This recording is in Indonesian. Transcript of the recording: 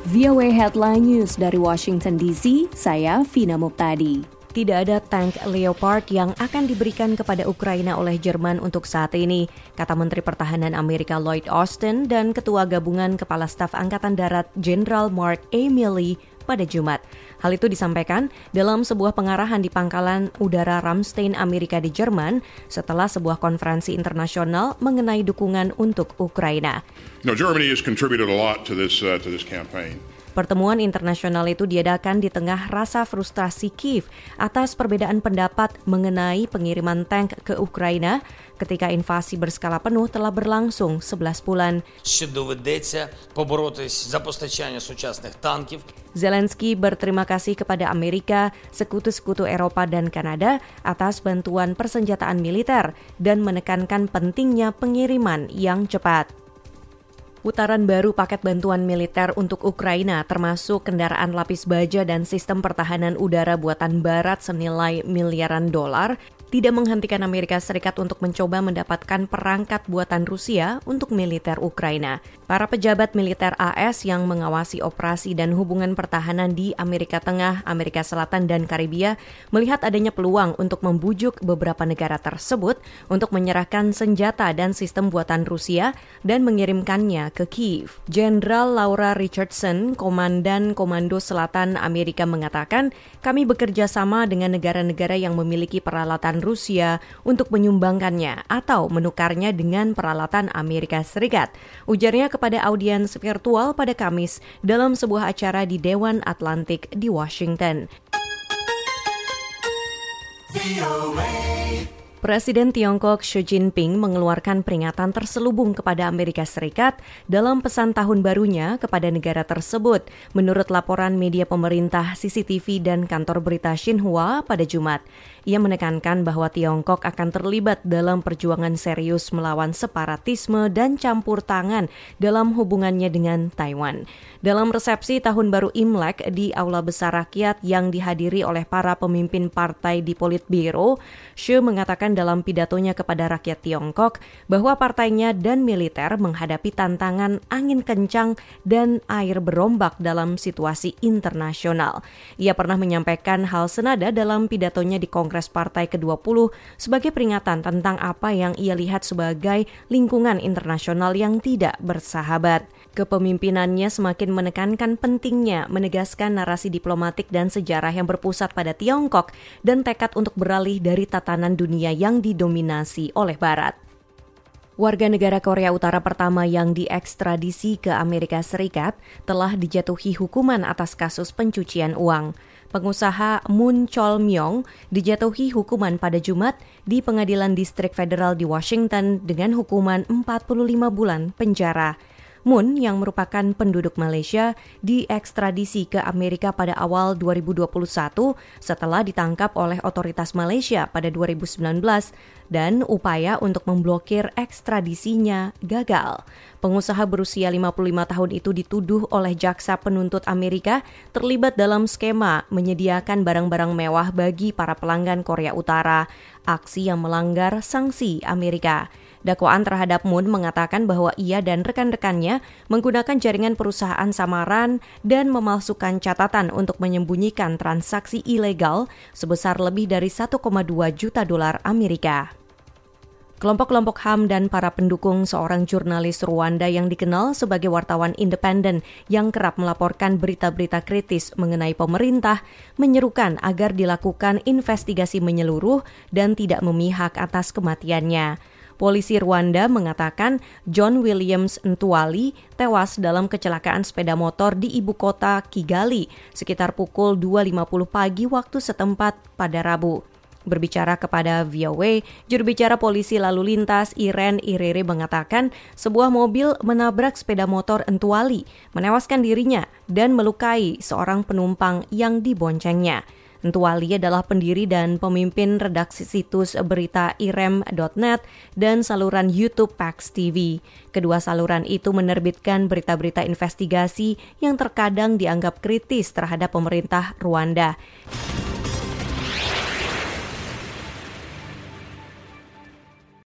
VOA Headline News dari Washington DC, saya Vina Muptadi. Tidak ada tank Leopard yang akan diberikan kepada Ukraina oleh Jerman untuk saat ini, kata Menteri Pertahanan Amerika Lloyd Austin dan Ketua Gabungan Kepala Staf Angkatan Darat Jenderal Mark A. Milley pada Jumat. Hal itu disampaikan dalam sebuah pengarahan di Pangkalan Udara Ramstein Amerika di Jerman setelah sebuah konferensi internasional mengenai dukungan untuk Ukraina. Germany has contributed a lot to this campaign. Pertemuan internasional itu diadakan di tengah rasa frustrasi Kiev atas perbedaan pendapat mengenai pengiriman tank ke Ukraina ketika invasi berskala penuh telah berlangsung 11 bulan. Zelensky berterima kasih kepada Amerika, sekutu-sekutu Eropa dan Kanada atas bantuan persenjataan militer dan menekankan pentingnya pengiriman yang cepat. Putaran baru paket bantuan militer untuk Ukraina termasuk kendaraan lapis baja dan sistem pertahanan udara buatan Barat senilai miliaran dolar tidak menghentikan Amerika Serikat untuk mencoba mendapatkan perangkat buatan Rusia untuk militer Ukraina. Para pejabat militer AS yang mengawasi operasi dan hubungan pertahanan di Amerika Tengah, Amerika Selatan, dan Karibia melihat adanya peluang untuk membujuk beberapa negara tersebut untuk menyerahkan senjata dan sistem buatan Rusia dan mengirimkannya ke Kiev. Jenderal Laura Richardson, Komandan Komando Selatan Amerika mengatakan, kami bekerja sama dengan negara-negara yang memiliki peralatan Rusia untuk menyumbangkannya atau menukarnya dengan peralatan Amerika Serikat. Ujarnya kepada audiens virtual pada Kamis dalam sebuah acara di Dewan Atlantik di Washington. Presiden Tiongkok Xi Jinping mengeluarkan peringatan terselubung kepada Amerika Serikat dalam pesan tahun barunya kepada negara tersebut, menurut laporan media pemerintah CCTV dan kantor berita Xinhua pada Jumat. Ia menekankan bahwa Tiongkok akan terlibat dalam perjuangan serius melawan separatisme dan campur tangan dalam hubungannya dengan Taiwan. Dalam resepsi Tahun Baru Imlek di Aula Besar Rakyat yang dihadiri oleh para pemimpin partai di Politbiro, Xi mengatakan dalam pidatonya kepada rakyat Tiongkok bahwa partainya dan militer menghadapi tantangan angin kencang dan air berombak dalam situasi internasional. Ia pernah menyampaikan hal senada dalam pidatonya di Kongres Partai ke-20 sebagai peringatan tentang apa yang ia lihat sebagai lingkungan internasional yang tidak bersahabat. Kepemimpinannya semakin menekankan pentingnya menegaskan narasi diplomatik dan sejarah yang berpusat pada Tiongkok dan tekad untuk beralih dari tatanan dunia yang didominasi oleh Barat. Warga negara Korea Utara pertama yang diekstradisi ke Amerika Serikat telah dijatuhi hukuman atas kasus pencucian uang. Pengusaha Moon Chol-myong dijatuhi hukuman pada Jumat di Pengadilan Distrik Federal di Washington dengan hukuman 45 bulan penjara. Moon yang merupakan penduduk Malaysia diekstradisi ke Amerika pada awal 2021 setelah ditangkap oleh otoritas Malaysia pada 2019 dan upaya untuk memblokir ekstradisinya gagal. Pengusaha berusia 55 tahun itu dituduh oleh jaksa penuntut Amerika terlibat dalam skema menyediakan barang-barang mewah bagi para pelanggan Korea Utara, aksi yang melanggar sanksi Amerika. Dakwaan terhadap Moon mengatakan bahwa ia dan rekan-rekannya menggunakan jaringan perusahaan samaran dan memalsukan catatan untuk menyembunyikan transaksi ilegal sebesar lebih dari 1,2 juta dolar Amerika. Kelompok-kelompok HAM dan para pendukung seorang jurnalis Rwanda yang dikenal sebagai wartawan independen yang kerap melaporkan berita-berita kritis mengenai pemerintah menyerukan agar dilakukan investigasi menyeluruh dan tidak memihak atas kematiannya. Polisi Rwanda mengatakan John Williams Ntwali tewas dalam kecelakaan sepeda motor di ibu kota Kigali sekitar pukul 2.50 pagi waktu setempat pada Rabu. Berbicara kepada VOA, juru bicara polisi lalu lintas Iren Irere mengatakan sebuah mobil menabrak sepeda motor Ntwali, menewaskan dirinya dan melukai seorang penumpang yang diboncengnya. Ntwali adalah pendiri dan pemimpin redaksi situs berita irem.net dan saluran YouTube Pax TV. Kedua saluran itu menerbitkan berita-berita investigasi yang terkadang dianggap kritis terhadap pemerintah Rwanda.